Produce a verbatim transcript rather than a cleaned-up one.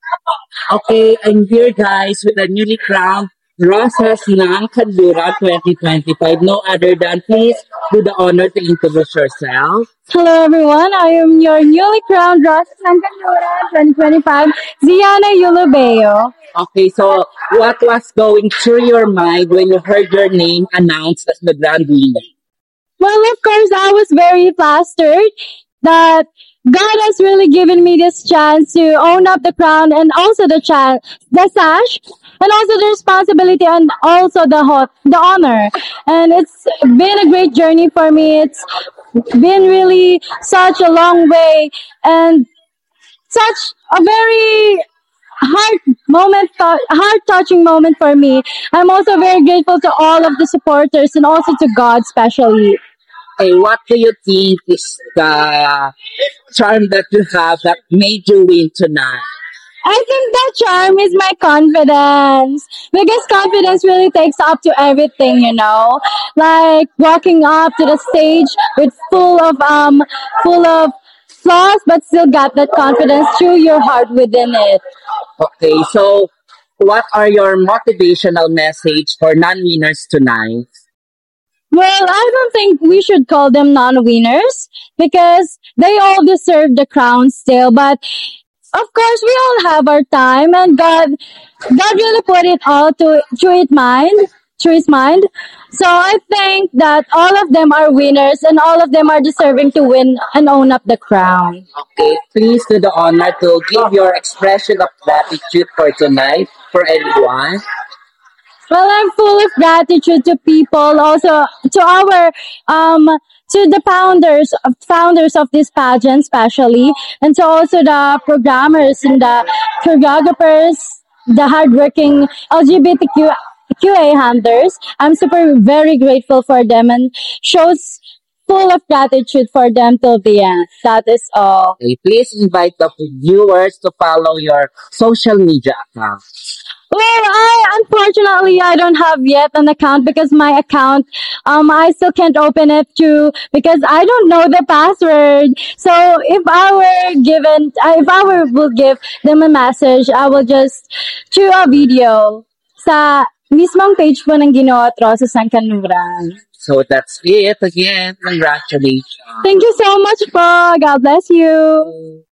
Okay, I'm here, guys, with the newly crowned Rosas ng Kanlura twenty twenty-five. No other than please do the honor to introduce yourself. Hello everyone, I am your newly crowned Ross Sankanura twenty twenty-five, Ziana Yulubeo. Okay, so what was going through your mind when you heard your name announced as the grand winner? Well, of course, I was very flustered that God has really given me this chance to own up the crown and also the chance, the sash, and also the responsibility and also the hot, the honor. And it's been a great journey for me. It's been really such a long way and such a very heart moment, heart touching moment for me. I'm also very grateful to all of the supporters and also to God, especially. Hey, what do you think is the charm that you have that made you win tonight? I think the charm is my confidence because confidence really takes up to everything, you know, like walking up to the stage with full of um full of flaws, but still got that confidence through your heart within it. Okay, so what are your motivational message for non-winners tonight? Well, I don't think we should call them non-winners because they all deserve the crown still. But of course, we all have our time, and God, God really put it all to through His mind, through His mind. So I think that all of them are winners, and all of them are deserving to win and own up the crown. Okay, please do the honor to give your expression of gratitude for tonight for everyone. Well, I'm full of gratitude to people, also to our um to the founders founders of this pageant, especially, and to also the programmers and the choreographers, the hardworking L G B T Q Q A handlers. I'm super very grateful for them and shows full of gratitude for them till the end. That is all. Okay, please invite the viewers to follow your social media account. Well, I unfortunately I don't have yet an account because my account um I still can't open it to because I don't know the password. So if I were given uh, if I were will give them a message, I will just do a video sa mismong page po ng Ginoo at Rosa San Kanluran. So that's it again. Congratulations. Thank you so much po. God bless you.